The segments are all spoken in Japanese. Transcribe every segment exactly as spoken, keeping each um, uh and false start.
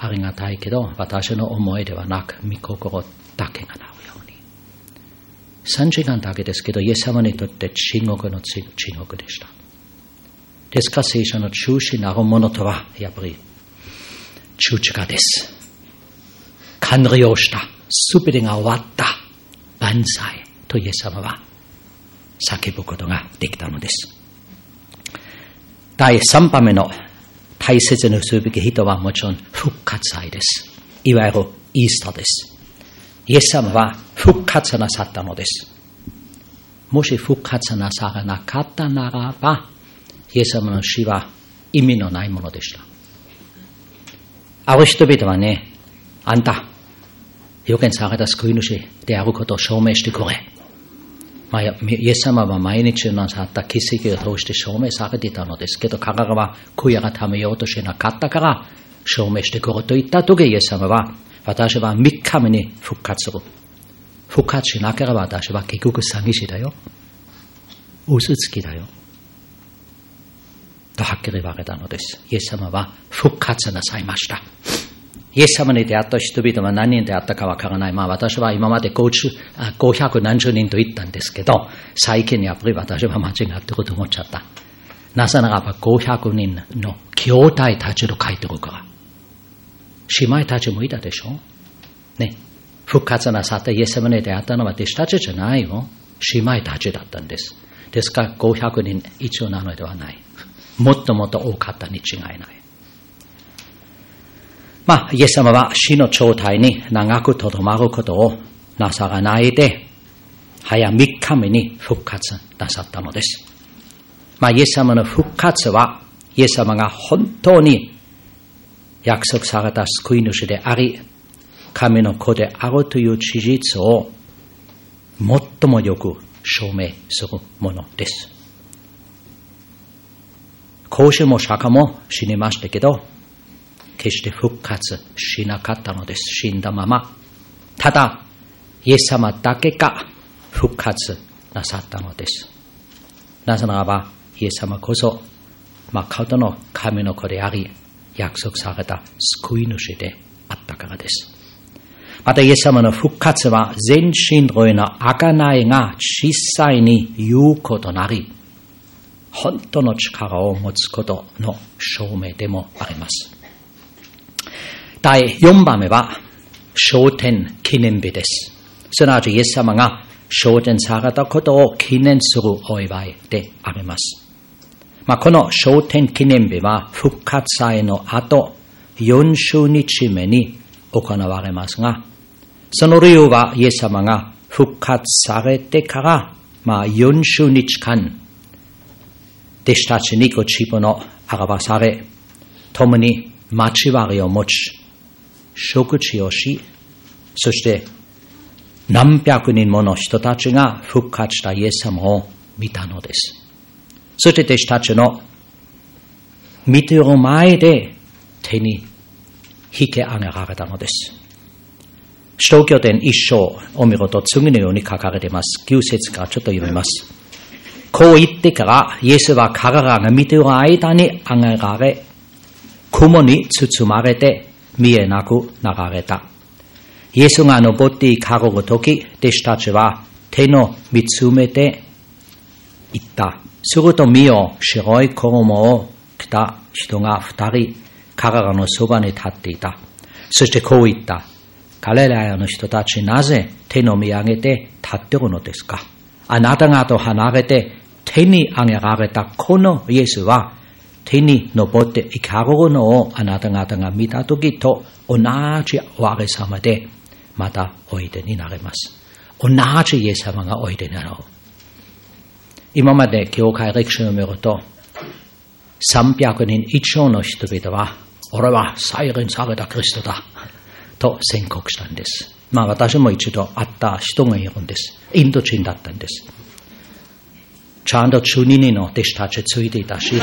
ありがたいけど、私の思いではなく、御心だけがなるように。さんじかんだけですけど、イエス様にとって地獄の地獄でした。ですから聖書の中心なるものとは、やっぱり十字架です。完了した。すべてが終わった。万歳とイエス様は叫ぶことができたのです。だいさんばんめの大切にすべき人はもちろん復活祭です。いわゆるイースターです。イエス様は復活なさったのです。もし復活なさらなかったならば、イエス様の死は意味のないものでした。ある人々はね、あんた、預言された救い主であることを証明してくれ。まあ、イエス様は毎日なさった奇跡を通して証明されていたのですけど、彼らは悔い改めようとしなかったから証明してくれと言ったとき、イエス様は、私はみっかめに復活する。復活しなければ私は結局詐欺師だよ。嘘つきだよ。とはっきり言われたのです。イエス様は復活なさいました。イエス様に出会った人々は何人出会ったかわからない。まあ私は今までごひゃくなんじゅうにんと言ったんですけど、最近やっぱり私は間違ってると思っちゃった。なぜならばごひゃくにんの兄弟たちと書いてるから。姉妹たちもいたでしょ。ね。復活なさったイエス様に出会ったのは弟子たちじゃないよ。姉妹たちだったんです。ですからごひゃくにん以上なのではない。もっともっと多かったに違いない。まあ、イエス様は死の状態に長くとどまることをなさらないで、早みっかめに復活なさったのです。まあ、イエス様の復活は、イエス様が本当に約束された救い主であり、神の子であるという事実を最もよく証明するものです。孔子も釈迦も死にましたけど、決して復活しなかったのです。死んだまま。ただ、イエス様だけが復活なさったのです。なぜならば、イエス様こそ、誠の神の子であり、約束された救い主であったからです。また、イエス様の復活は、全人類の贖いが実際に有効となり、本当の力を持つことの証明でもあります。だいよんばんめは、昇天記念日です。すなわちイエス様が昇天されたことを記念するお祝いであります。まあ、この昇天記念日は復活祭の後よんじゅうにちめに行われますが、その理由はイエス様が復活されてから、まあ、よんじゅうにちかん、弟子たちにご自分を表され、共に交わりを持ち、食事をし、そして何百人もの人たちが復活したイエス様を見たのです。そして弟子たちの見ている前で手に引き上げられたのです。使徒行伝一章を見ると次のように書かれています。きゅう節からちょっと読みます。こう言ってからイエスは彼らが見ている間に上げられ、雲に包まれて見えなくなられた。イエスが登っていかれるとき、弟子たちは手の見つめて言った。すると見よ、白い衣を着た人が二人、彼らのそばに立っていた。そしてこう言った。ガリラヤの人たち、なぜ手の見上げて立っているのですか。あなた方と離れて手に上げられたこのイエスは、手に登っていかれるのをあなた方が見たときと同じおあげさまでまたおいでになります。同じイエス様がおいでになる。今まで教会歴史を見るとさんびゃくにん以上の人々は俺は再臨されたキリストだと宣告したんです。まあ私も一度会った人がいるんです。インド人だったんです。ちゃんとじゅうににんの弟子たちついていたし、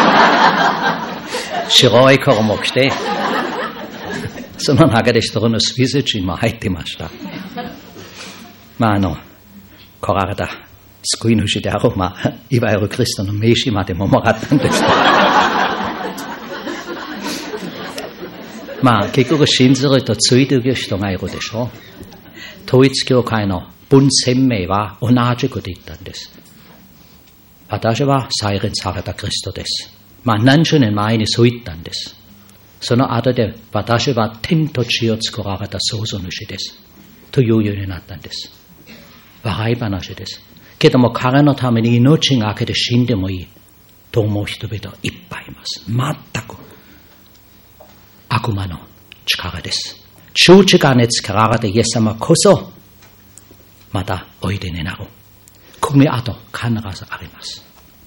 白い衣を着て、その中で一人のスイス人も入っていました。まああの、来られた救い主である、まあ、いわゆるキリストの名刺までももらったんです。 まあ結局信ずるとついていく人がいるでしょう。統一教会の文鮮明は同じこと言ったんです。私は再臨されたキリストです。まあ何十年前にそう言ったんです。その後で私は天と地を作られた創造主です。というようになったんです。笑い話です。けども彼のために命がけて死んでもいいと思う人々いっぱいいます。全く悪魔の力です。十字架につけられたイエス様こそまたおいでになる。組跡必ずあります。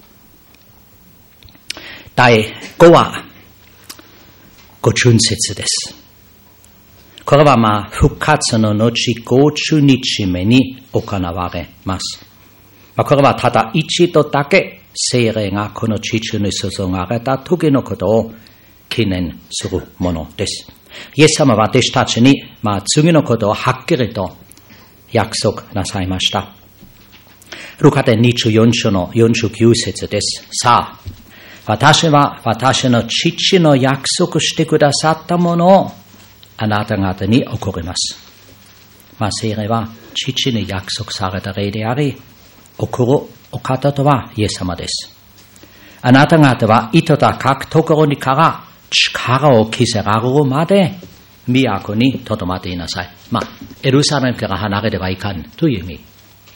だいごはご旬節です。これはまあ復活の後ごじゅうにちめに行われます。まあ、これはただ一度だけ聖霊がこの地中に注がれた時のことを記念するものです。イエス様は私たちに、まあ、次のことをはっきりと約束なさいました。ルカでにじゅうよん章のよんじゅうきゅう節です。さあ、私は私の父の約束してくださったものをあなた方に送ります。まあ、聖霊は父に約束された霊であり、送るお方とはイエス様です。あなた方は糸高くところにから力を着せられるまで都にとどまっていなさい。まあ、エルサレムから離れてはいかんという意味。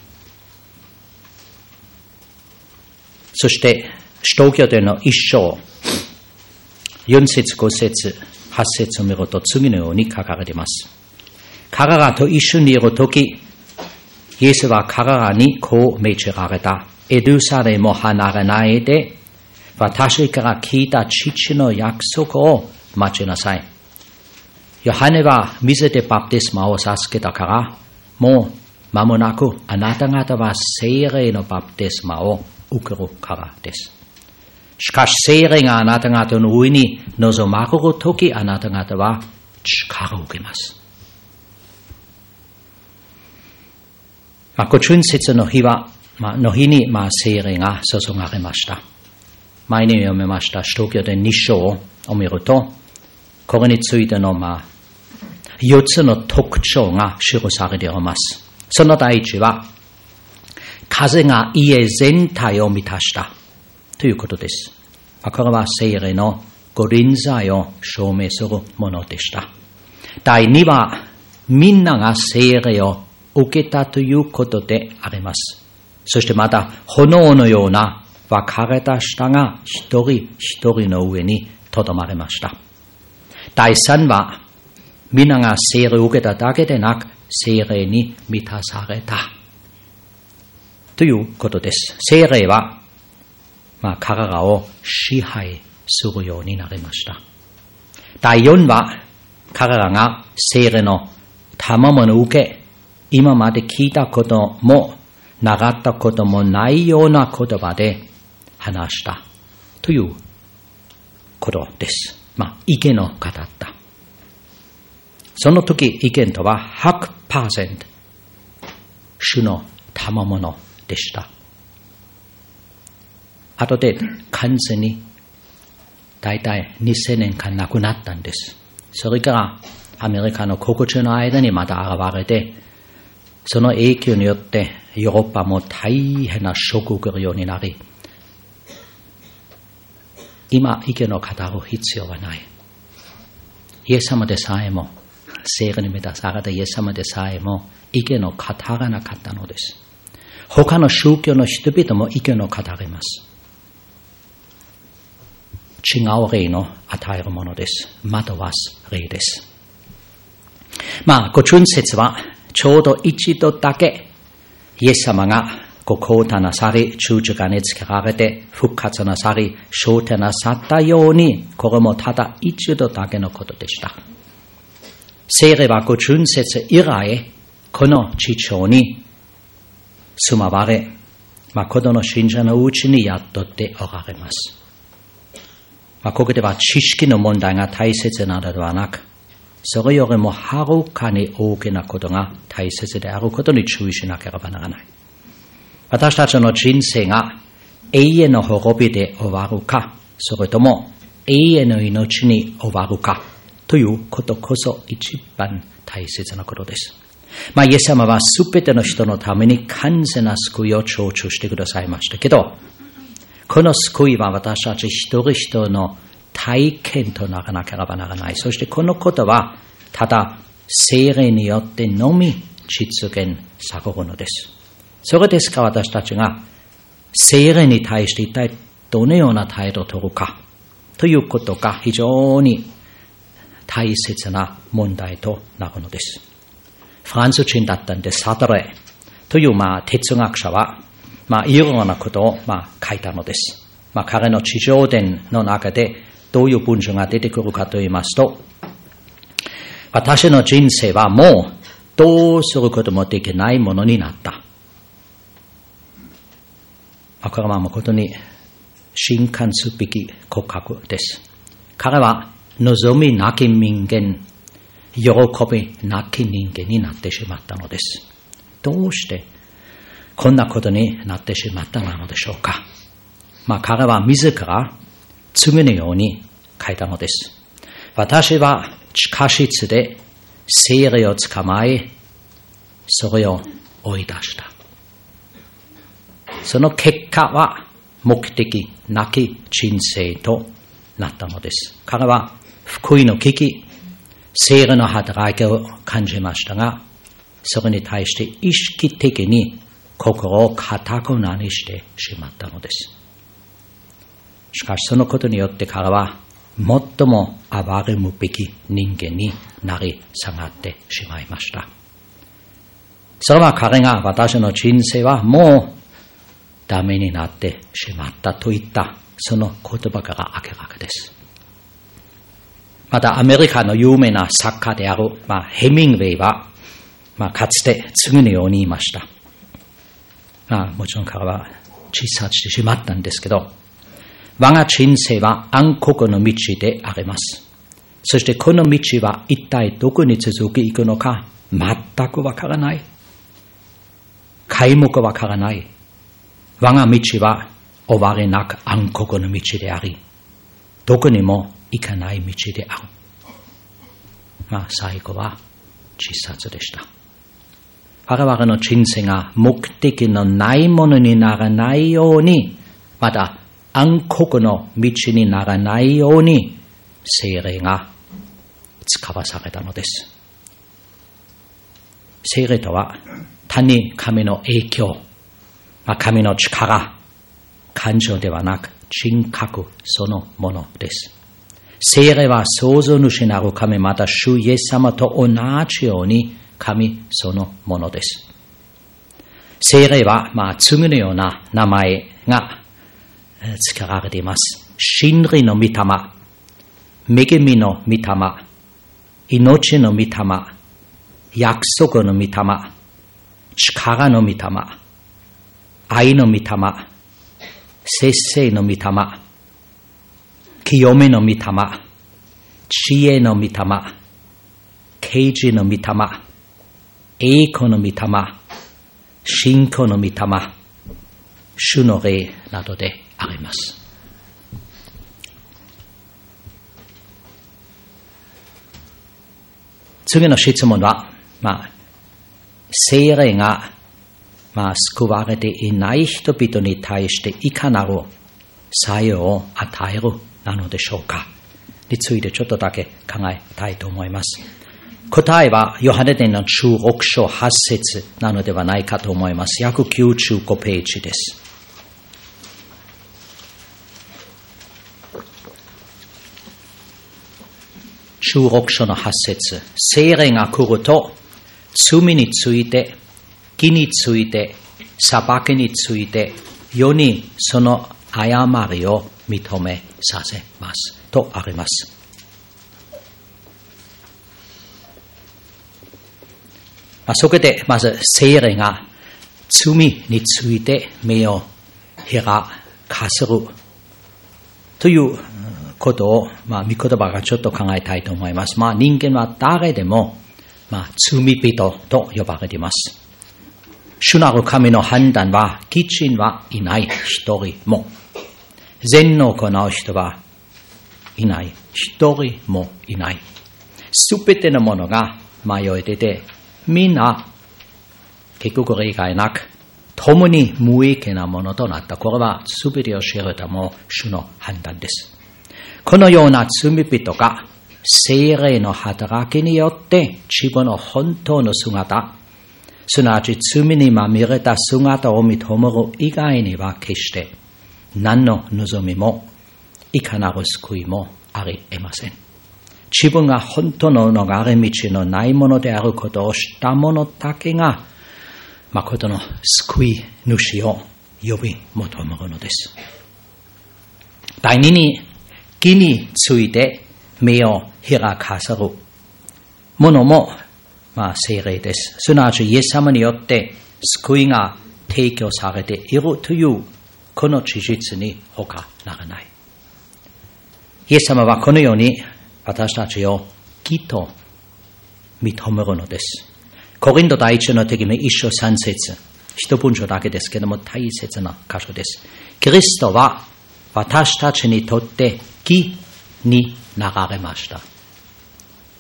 そして、使徒行伝の一章、四節、五節、八節を見ると次のように書かれています。彼らと一緒にいるとき、イエスは彼らにこう命じられた。エルサレムを離れないで、私から聞いた父の約束を待ちなさい。ヨハネは水でバプテスマを授けたから、もう間もなくあなた方は聖霊のバプテスマを受けるからです。しかし聖霊があなた方の上に臨まれるとき、あなた方は力を受けます。まあ、ご春節の日は、まあ、の日に、まあ、聖霊が注がれました。前に読みました使徒行伝に章を見ると、これについての、まあ、よっつの特徴が記されています。その第一は、風が家全体を満たしたということです。これは聖霊のご臨在を証明するものでした。第二は、みんなが聖霊を受けたということであります。そしてまた、炎のような分かれた舌が一人一人の上にとどまりました。第三は、みんなが聖霊を受けただけでなく、聖霊に満たされたということです。聖霊は、まあ、彼らを支配するようになりました。第四は、彼らが聖霊の賜物を受け、今まで聞いたことも習ったこともないような言葉で話したということです。まあ、意見を語った。その時意見とは ひゃくパーセント 主の賜物でした。後で完全にだいたいにせんねんかんなくなったんです。それからアメリカの国中の間にまた現れて、その影響によってヨーロッパも大変なショックを受けるようになり、今意見を語る必要はない。イエス様でさえも、聖霊に満たされたイエス様でさえも意見を語らなかったのです。他の宗教の人々も意見を語ります。違う霊の与えるものです。惑わす霊です。まあ、ご春節はちょうど一度だけイエス様がご降誕なさり、十字架につけられて復活なさり、昇天なさったように、これもただ一度だけのことでした。聖霊はご春節以来、この地上に住まわれ、誠の信者のうちに宿っておられます。まあ、ここでは知識の問題が大切なのではなく、それよりもはるかに大きなことが大切であることに注意しなければならない。私たちの人生が永遠の滅びで終わるか、それとも永遠の命に終わるかということこそ一番大切なことです。まあ、イエス様はすべての人のために完全な救いを成就してくださいましたけど、この救いは私たち一人一人の体験とならなければならない。そしてこのことはただ聖霊によってのみ実現されるのです。それですから私たちが聖霊に対して一体どのような態度を取るかということが非常に大切な問題となるのです。フランス人だったんでサトレというまあ哲学者はまあいろいろなことをまあ書いたのです。まあ彼の地上伝の中でどういう文章が出てくるかと言いますと、私の人生はもうどうすることもできないものになった。まあ、これは誠に震撼すべき告白です。彼は望みなき人間、喜びなき人間になってしまったのです。どうしてこんなことになってしまったのでしょうか。まあ彼は自ら次のように書いたのです。私は地下室で聖霊を捕まえ、それを追い出した。その結果は目的なき人生となったのです。彼は福音の危機、聖霊の働きを感じましたが、それに対して意識的に心を堅くなにしてしまったのです。しかしそのことによって彼は最も暴れむべき人間になり下がってしまいました。それは彼が私の人生はもうダメになってしまったといったその言葉から明らかです。またアメリカの有名な作家である、まあ、ヘミングウェイは、まあ、かつて次のように言いました。まあ、もちろん彼は自殺してしまったんですけど、我が人生は暗黒の道であります。そしてこの道は一体どこに続き行くのか全くわからない。皆目わからない。我が道は終わりなく暗黒の道であり、どこにも行かない道である。まあ最後は自殺でした。我々の人生が目的のないものにならないように、また暗黒の道にならないように聖霊が使わされたのです。聖霊とは他に神の影響、まあ、神の力、感情ではなく人格そのものです。聖霊は創造主なる神、また主イエス様と同じように神そのものです。聖霊は、まあ、次のような名前が付けられています。真理の御霊、恵みの御霊、命の御霊、約束の御霊、力の御霊、愛の御霊、節制の御霊、清めの御霊、知恵の御霊、啓示の御霊、栄光の御霊、信仰の御霊、主の霊などであります。次の質問は、まあ、聖霊が、まあ、救われていない人々に対していかなる作用を与えるなのでしょうかについてちょっとだけ考えたいと思います。答えはヨハネ伝のじゅうろく章はち節なのではないかと思います。約きゅうじゅうごページです。じゅうろく章のはち節、聖霊が来ると罪について、義について、裁きについて世にその誤りを認めさせますとあります。まあ、そこでまず聖霊が罪について目を開かせるということを、まあ、御言葉がちょっと考えたいと思います。まあ、人間は誰でも、まあ、罪人と呼ばれています。主なる神の判断は、義人はいない一人も。善の行う人はいない。一人もいない。 すべてのものが迷い出て、みんな結局例外なく、共に無益なものとなった。これはすべてを知るための主の判断です。このような罪人が聖霊の働きによって自分の本当の姿、すなわち罪にまみれた姿を認める以外には決して何の望みもいかなる救いもあり得ません。自分が本当の逃れ道のないものであることを知った者だけが誠の救い主を呼び求めるのです。第二に、義について目を開かせるものも、まあ、聖霊です。すなわちイエス様によって救いが提供されているというこの事実に他ならない。イエス様はこのように私たちを義と認めるのです。コリント第一の手紙一章三節、一文章だけですけども大切な箇所です。キリストは私たちにとって義になられました。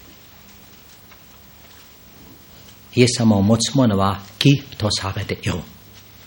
イエス様を持つ者は義とされている。